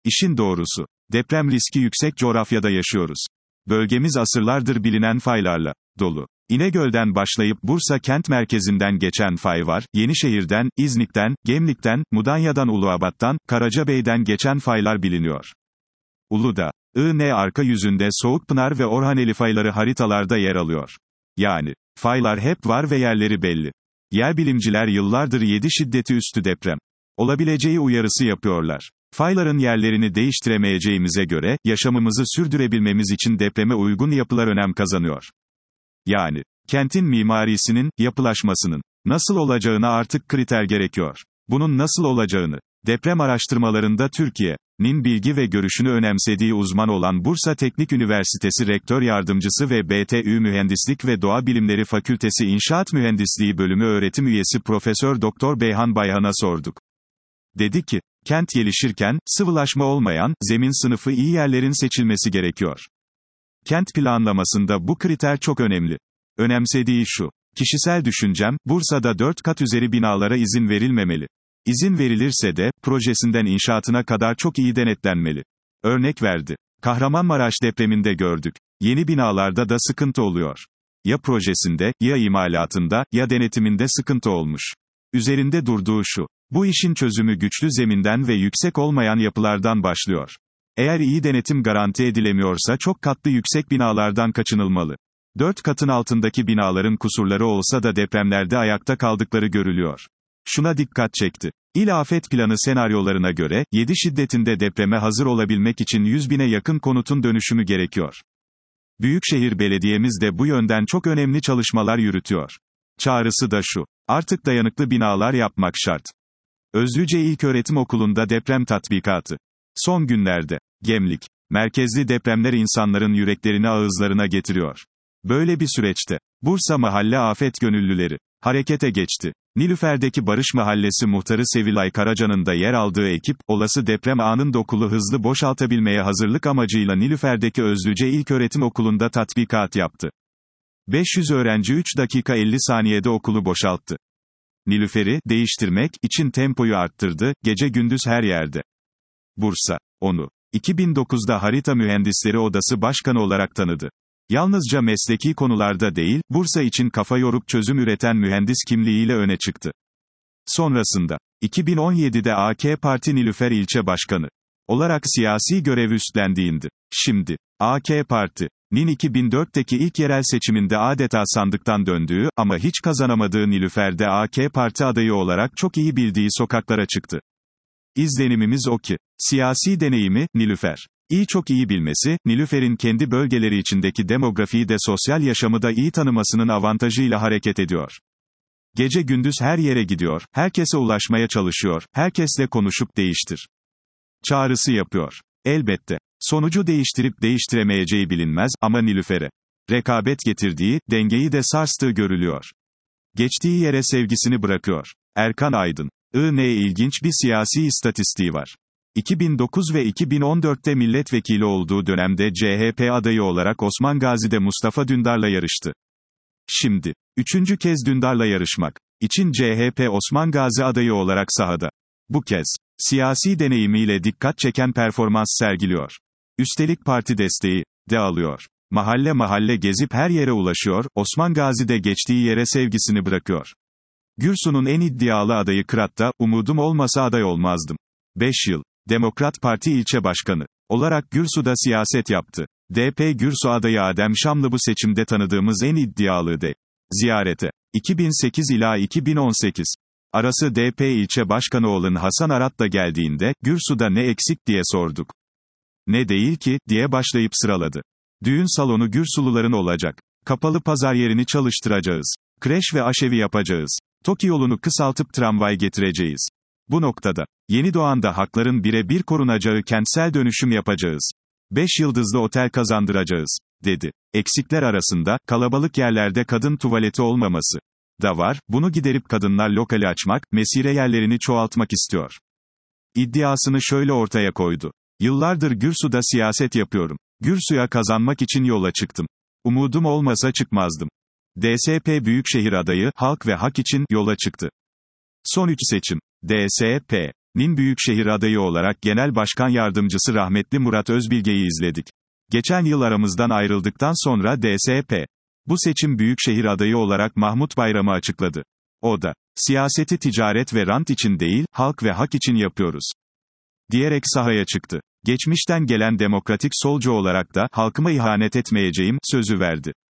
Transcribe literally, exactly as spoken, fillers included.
İşin doğrusu, deprem riski yüksek coğrafyada yaşıyoruz. Bölgemiz asırlardır bilinen faylarla dolu. İnegöl'den başlayıp Bursa kent merkezinden geçen fay var, Yenişehir'den, İznik'ten, Gemlik'ten, Mudanya'dan Uluabat'tan, Karacabey'den geçen faylar biliniyor. Uludağ, I N arka yüzünde Soğukpınar ve Orhaneli fayları haritalarda yer alıyor. Yani, faylar hep var ve yerleri belli. Yerbilimciler yıllardır yedi şiddeti üstü deprem olabileceği uyarısı yapıyorlar. Fayların yerlerini değiştiremeyeceğimize göre, yaşamımızı sürdürebilmemiz için depreme uygun yapılar önem kazanıyor. Yani, kentin mimarisinin, yapılaşmasının, nasıl olacağına artık kriter gerekiyor. Bunun nasıl olacağını, deprem araştırmalarında Türkiye'nin bilgi ve görüşünü önemsediği uzman olan Bursa Teknik Üniversitesi Rektör Yardımcısı ve B T Ü Mühendislik ve Doğa Bilimleri Fakültesi İnşaat Mühendisliği Bölümü öğretim üyesi Profesör Doktor Beyhan Bayhan'a sorduk. Dedi ki, kent gelişirken, sıvılaşma olmayan, zemin sınıfı iyi yerlerin seçilmesi gerekiyor. Kent planlamasında bu kriter çok önemli. Önemsediği şu, kişisel düşüncem, Bursa'da dört kat üzeri binalara izin verilmemeli. İzin verilirse de, projesinden inşaatına kadar çok iyi denetlenmeli. Örnek verdi. Kahramanmaraş depreminde gördük. Yeni binalarda da sıkıntı oluyor. Ya projesinde, ya imalatında, ya denetiminde sıkıntı olmuş. Üzerinde durduğu şu, bu işin çözümü güçlü zeminden ve yüksek olmayan yapılardan başlıyor. Eğer iyi denetim garanti edilemiyorsa çok katlı yüksek binalardan kaçınılmalı. Dört katın altındaki binaların kusurları olsa da depremlerde ayakta kaldıkları görülüyor. Şuna dikkat çekti. İl afet planı senaryolarına göre, yedi şiddetinde depreme hazır olabilmek için yüz bine yakın konutun dönüşümü gerekiyor. Büyükşehir Belediyemiz de bu yönden çok önemli çalışmalar yürütüyor. Çağrısı da şu, artık dayanıklı binalar yapmak şart. Özlüce İlköğretim Okulu'nda deprem tatbikatı. Son günlerde, Gemlik, merkezli depremler insanların yüreklerini ağızlarına getiriyor. Böyle bir süreçte, Bursa Mahalle Afet Gönüllüleri, harekete geçti. Nilüfer'deki Barış Mahallesi muhtarı Sevilay Karaca'nın da yer aldığı ekip, olası deprem anında okulu hızlı boşaltabilmeye hazırlık amacıyla Nilüfer'deki Özlüce İlköğretim Okulu'nda tatbikat yaptı. beş yüz öğrenci üç dakika elli saniyede okulu boşalttı. Nilüfer'i değiştirmek için tempoyu arttırdı, gece gündüz her yerde. Bursa, onu iki bin dokuzda Harita Mühendisleri Odası Başkanı olarak tanıdı. Yalnızca mesleki konularda değil, Bursa için kafa yorup çözüm üreten mühendis kimliğiyle öne çıktı. Sonrasında, iki bin on yedide A K Parti Nilüfer İlçe Başkanı olarak siyasi görev üstlendiğindi. Şimdi, A K Parti'nin iki bin dörtteki ilk yerel seçiminde adeta sandıktan döndüğü, ama hiç kazanamadığı Nilüfer'de A K Parti adayı olarak çok iyi bildiği sokaklara çıktı. İzlenimimiz o ki, siyasi deneyimi, Nilüfer İyi çok iyi bilmesi, Nilüfer'in kendi bölgeleri içindeki demografiyi de sosyal yaşamı da iyi tanımasının avantajıyla hareket ediyor. Gece gündüz her yere gidiyor, herkese ulaşmaya çalışıyor, herkesle konuşup değiştir çağrısı yapıyor. Elbette, sonucu değiştirip değiştiremeyeceği bilinmez, ama Nilüfer'e rekabet getirdiği, dengeyi de sarstığı görülüyor. Geçtiği yere sevgisini bırakıyor. Erkan Aydın, I N ilginç bir siyasi istatistiği var. iki bin dokuz ve iki bin on dörtte milletvekili olduğu dönemde C H P adayı olarak Osman Gazi'de Mustafa Dündar'la yarıştı. Şimdi, üçüncü kez Dündar'la yarışmak için C H P Osman Gazi adayı olarak sahada. Bu kez, siyasi deneyimiyle dikkat çeken performans sergiliyor. Üstelik parti desteği de alıyor. Mahalle mahalle gezip her yere ulaşıyor, Osman Gazi'de geçtiği yere sevgisini bırakıyor. Gürsu'nun en iddialı adayı Kırat'ta, umudum olmasa aday olmazdım. beş yıl. Demokrat Parti ilçe başkanı olarak Gürsu'da siyaset yaptı. D P Gürsu adayı Adem Şamlı bu seçimde tanıdığımız en iddialı de. Ziyarete. iki bin sekiz ila iki bin on sekiz arası D P ilçe başkanı olan Hasan Arat da geldiğinde, Gürsu'da ne eksik diye sorduk. Ne değil ki, diye başlayıp sıraladı. Düğün salonu Gürsuluların olacak. Kapalı pazar yerini çalıştıracağız. Kreş ve aşevi yapacağız. TOKİ yolunu kısaltıp tramvay getireceğiz. Bu noktada, Yenidoğan'da hakların birebir korunacağı kentsel dönüşüm yapacağız. Beş yıldızlı otel kazandıracağız, dedi. Eksikler arasında, kalabalık yerlerde kadın tuvaleti olmaması da var, bunu giderip kadınlar lokali açmak, mesire yerlerini çoğaltmak istiyor. İddiasını şöyle ortaya koydu. Yıllardır Gürsu'da siyaset yapıyorum. Gürsu'ya kazanmak için yola çıktım. Umudum olmasa çıkmazdım. D S P Büyükşehir adayı, Halk ve Hak için yola çıktı. Son üç seçim. D S P nin büyükşehir adayı olarak Genel Başkan Yardımcısı rahmetli Murat Özbilge'yi izledik. Geçen yıl aramızdan ayrıldıktan sonra D S P, bu seçim büyükşehir adayı olarak Mahmut Bayram'ı açıkladı. O da, siyaseti ticaret ve rant için değil, halk ve hak için yapıyoruz, diyerek sahaya çıktı. Geçmişten gelen demokratik solcu olarak da, halkıma ihanet etmeyeceğim, sözü verdi.